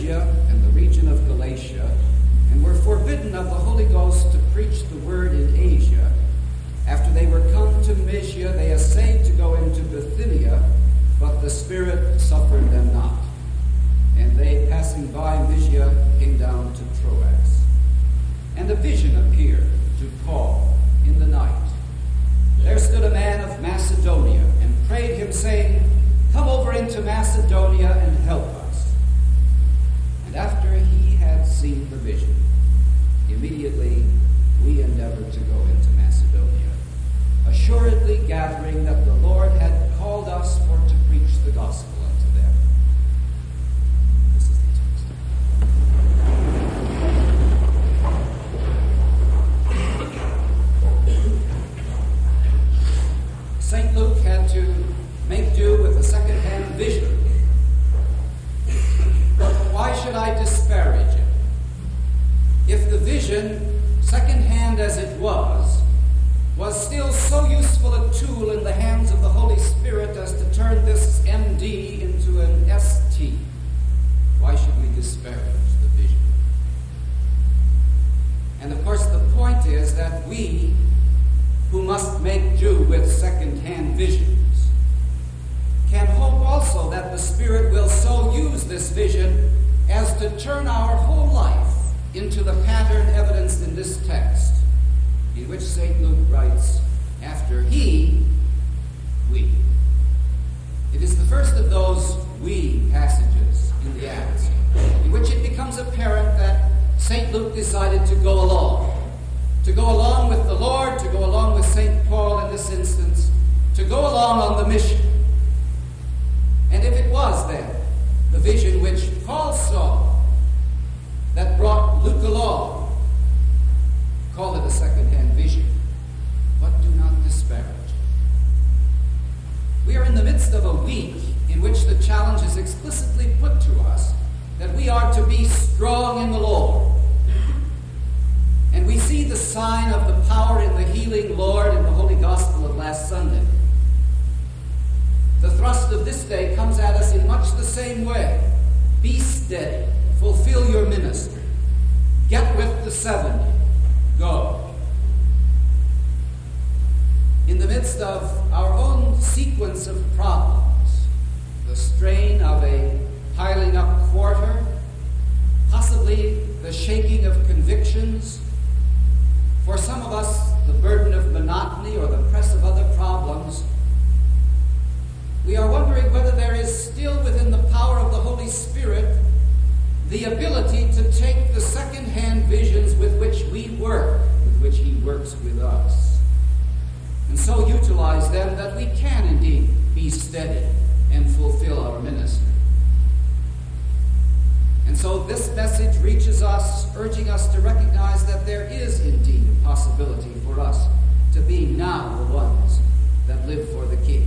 Phrygia and the region of Galatia, and were forbidden of the Holy Ghost to preach the word in Asia. After they were come to Mysia, they essayed to go into Bithynia, but the Spirit suffered them not. And they, passing by Mysia, came down to Troas. And a vision appeared to Paul in the night. There stood a man of Macedonia, and prayed him, saying, Come over into Macedonia and help us. And after he had seen the vision, immediately we endeavored to go into Macedonia, assuredly gathering that the Lord had called us for to preach the gospel unto them. This is the text. St. Luke had to make do with a second-hand vision. But why should I disparage it? If the vision, second-hand as it was still so useful a tool in the hands of the Holy Spirit as to turn this MD into an ST, why should we disparage the vision? And of course the point is that we, who must make do with second-hand visions, can hope also that the Spirit will so use this vision as to turn our whole life into the pattern evidenced in this text, in which St. Luke writes, after he, we. It is the first of those we passages in the Acts, in which it becomes apparent that St. Luke decided to go along with the Lord, to go along with St. Paul in this instance, to go along on the mission. And if it was then the vision which Paul saw that brought Luke along, call it a second-hand vision, but do not disparage it. We are in the midst of a week in which the challenge is explicitly put to us that we are to be strong in the Lord. And we see the sign of the power in the healing Lord in the Holy Gospel of last Sunday. The thrust of this day comes at us in much the same way. Be steady. Fulfill your ministry. Get with the 70. Go. In the midst of our own sequence of problems, the strain of a piling up quarter, possibly the shaking of convictions, for some of us the burden of monotony or the press of other problems, we are wondering whether there is still within the power of the Holy Spirit the ability to take the second-hand visions with which we work, with which he works with us, and so utilize them that we can indeed be steady and fulfill our ministry. And so this message reaches us, urging us to recognize that there is indeed a possibility for us to be now the ones that live for the King.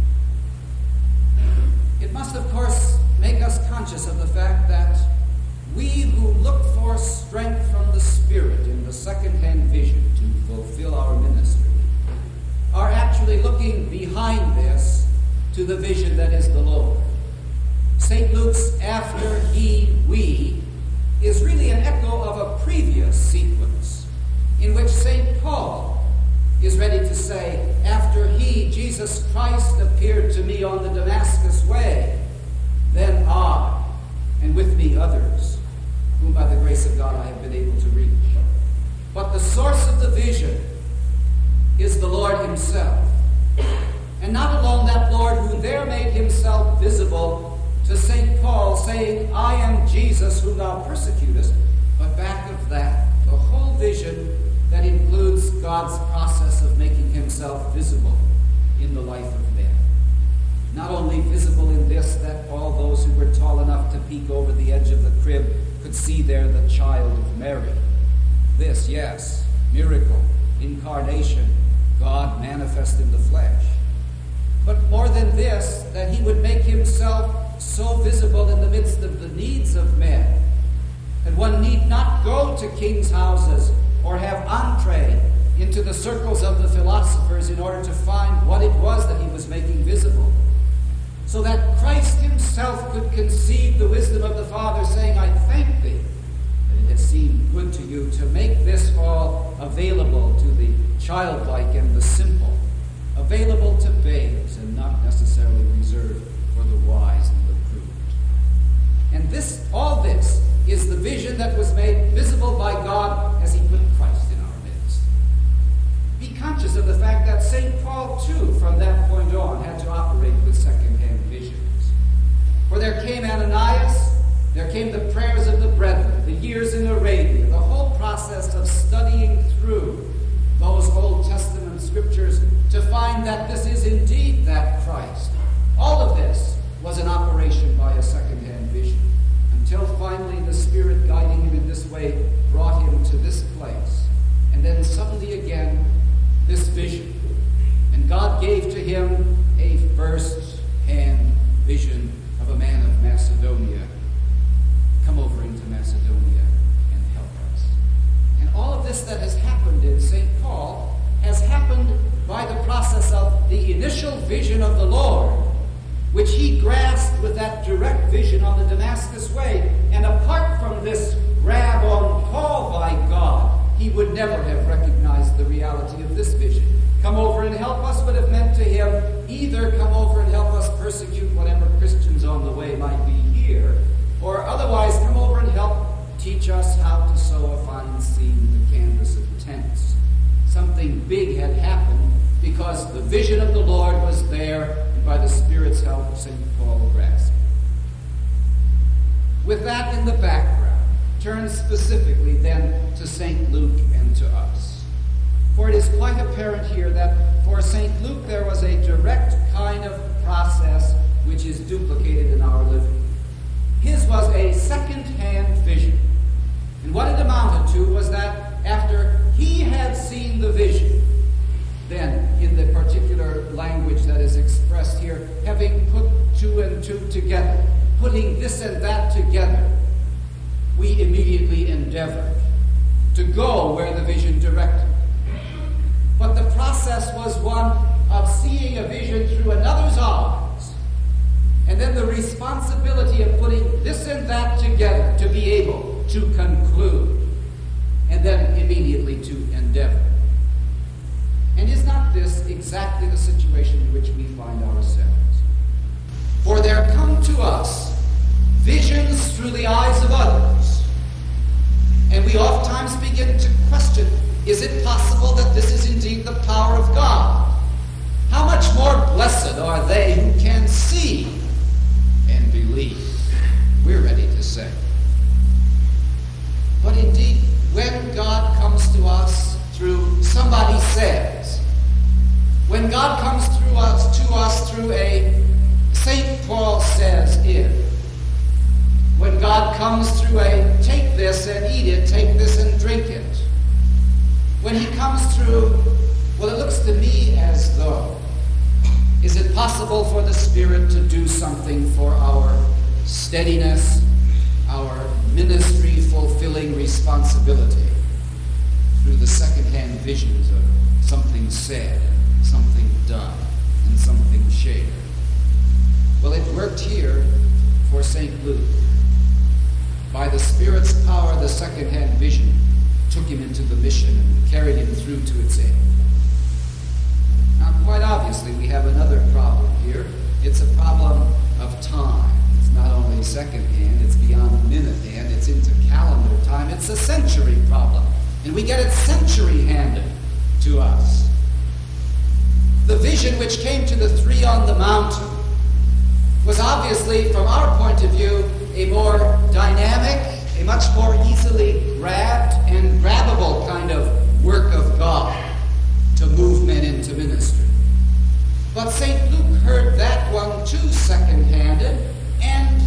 It must, of course, make us conscious of the fact that we who look for strength from the Spirit in the second-hand vision to fulfill our ministry are actually looking behind this to the vision that is the Lord. St. Luke's after he, we, is really an echo of a previous sequence in which St. Paul is ready to say, after he, Jesus Christ, appeared to me on the Damascus way, then I, and with me others, whom by the grace of God I have been able to reach. But the source of the vision is the Lord himself. And not alone that Lord who there made himself visible to St. Paul, saying, I am Jesus whom thou persecutest, but back of that, the whole vision that includes God's process of making himself visible in the life of men. Not only visible in this, that all those who were tall enough to peek over the edge of the crib could see there the child of Mary. This, yes, miracle, incarnation, God manifest in the flesh. But more than this, that he would make himself so visible in the midst of the needs of men, that one need not go to kings' houses or have entree into the circles of the philosophers in order to find what it was that he was making visible. So that Christ himself could conceive the wisdom of the Father, saying, I childlike and the simple, available to babes and not necessarily reserved for the wise and the prudent. And all this is the vision that was made visible by God as he put Christ in our midst. Be conscious of the fact that St. Paul, too, from that point on, had to operate with second-hand visions. For there came Ananias, there came the prayers of the brethren, the years in Arabia, the whole process of studying through those Old Testament scriptures to find that this is indeed that Christ. All of this was an operation by a second-hand vision, until finally the Spirit guiding him in this way brought him to this place. And then suddenly again, this vision. And God gave to him a first-hand vision of a man of Macedonia. Come over into Macedonia and help us. And all of this that has happened in St. Paul has happened by the process of the initial vision of the Lord, which he grasped with that direct vision on the Damascus Way. And apart from this grab on Paul by God, he would never have recognized the reality of this vision. Come over and help us would have meant to him either come over and help us persecute whatever Christians on the way might be here, or otherwise come over and help teach us how to sew a fine seam in the canvas of tents. Something big had happened because the vision of the Lord was there, and by the Spirit's help, St. Paul grasped. With that in the background, turn specifically then to St. Luke and to us. For it is quite apparent here that for St. Luke there was a direct kind of process which is duplicated in our living. His was a second-hand vision. And what it amounted to was that after he had seen the vision, then in the particular language that is expressed here, having put two and two together, putting this and that together, we immediately endeavored to go where the vision directed. But the process was one of seeing a vision through another's eyes, and then the responsibility of putting this and that together to be able to conclude, and then immediately to endeavor. And is not this exactly the situation in which we find ourselves? For there come to us visions through the eyes of others, and we oftentimes begin to question, is it possible that this is indeed the power of God? How much more blessed are they who can see and believe? We're ready to say. But indeed, when God comes to us through somebody says, when God comes to us through a St. Paul says if, when God comes through a take this and eat it, take this and drink it, when he comes through, well, it looks to me as though, is it possible for the Spirit to do something for our steadiness, our ministry-fulfilling responsibility through the second-hand visions of something said, something done, and something shared? Well, it worked here for St. Luke. By the Spirit's power, the second-hand vision took him into the mission and carried him through to its end. Now, quite obviously, we have another problem here. It's a problem of time. It's not only second-hand, it's beyond minute-hand, it's into calendar time. It's a century problem, and we get it century-handed to us. The vision which came to the three on the mountain was obviously, from our point of view, a more dynamic, a much more easily grabbed and grabbable kind of work of God to move men into ministry. But St. Luke heard that one too second-handed, and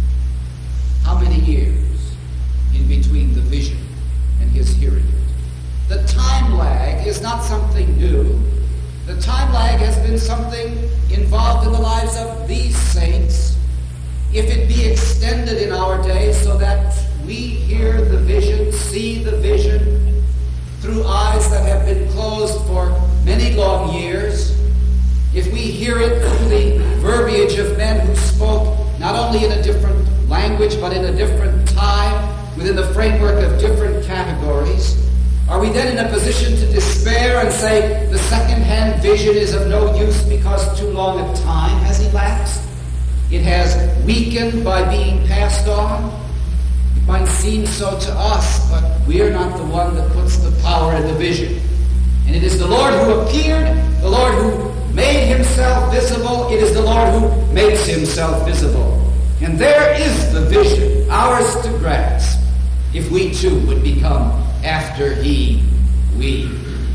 how many years in between the vision and his hearing it? The time lag is not something new. The time lag has been something involved in the lives of these saints. If it be extended in our day so that we hear the vision, see the vision through eyes that have been closed for many long years, if we hear it through the verbiage of men who spoke not only in a different language but in a different time, within the framework of different categories, Are we then in a position to despair and say the second-hand vision is of no use because too long a time has elapsed? It has weakened by being passed on? It might seem so to us, but we're not the one that puts the power in the vision. And it is the Lord who appeared, the Lord who made himself visible. It is the Lord who makes himself visible. And there is the vision, ours to grasp, if we too would become after he, we.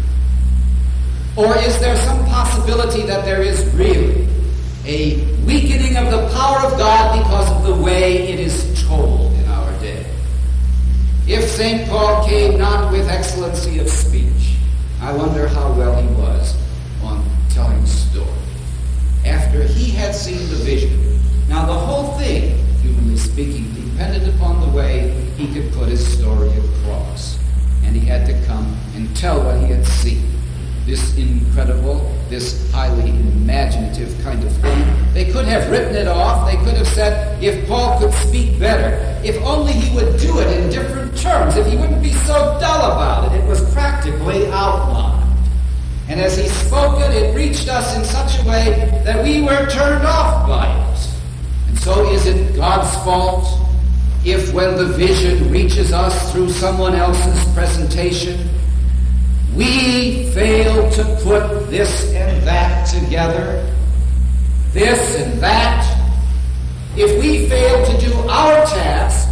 Or is there some possibility that there is really a weakening of the power of God because of the way it is told in our day? If St. Paul came not with excellency of speech, I wonder how well he was on telling story. After he had seen the vision. Now the whole thing, humanly speaking, depended upon the way he could put his story across. And he had to come and tell what he had seen. This incredible, this highly imaginative kind of thing. They could have written it off. They could have said, if Paul could speak better, if only he would do it in different terms, if he wouldn't be so dull about it. It was practically outlined. And as he spoke it, it reached us in such a way that we were turned off by it. And so is it God's fault if when the vision reaches us through someone else's presentation, we fail to put this and that together, this and that? If we fail to do our task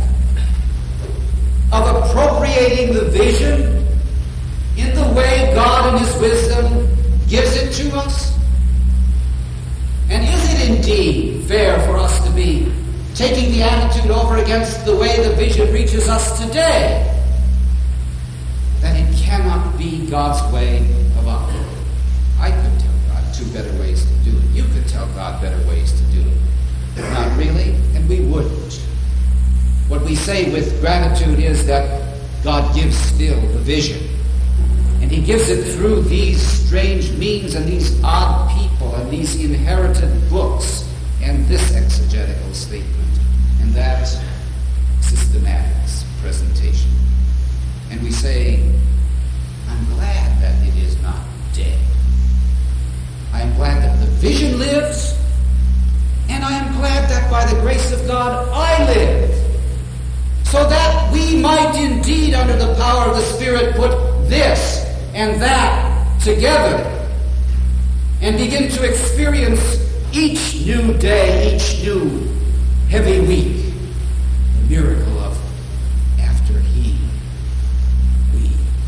of appropriating the vision in the way God in his wisdom gives it to us? And is it indeed fair for us to be taking the attitude over against the way the vision reaches us today? That it cannot be God's way of operating. I could tell God two better ways to do it. You could tell God better ways to do it. But not really, and we wouldn't. What we say with gratitude is that God gives still the vision. And he gives it through these strange means and these odd people and these inherited books and this exegetical statement and that systematics presentation. And we say, I'm glad that it is not dead. I am glad that the vision lives, and I am glad that by the grace of God I live, so that we might indeed, under the power of the Spirit, put this and that together and begin to experience each new day, each new heavy week, the miracle of after he, we.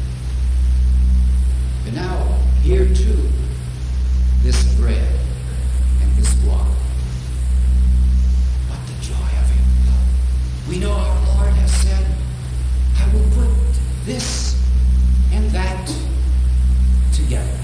But now, here too, this bread and this blood. What the joy of it. We know our Lord has said, I will put this and that together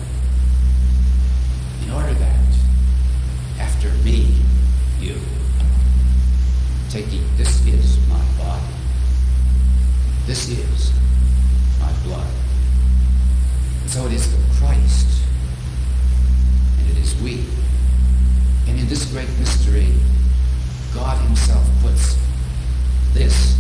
in order that after me, you take it. This is my body. This is my blood. And so it is the Christ, and it is we. And in this great mystery, God himself puts this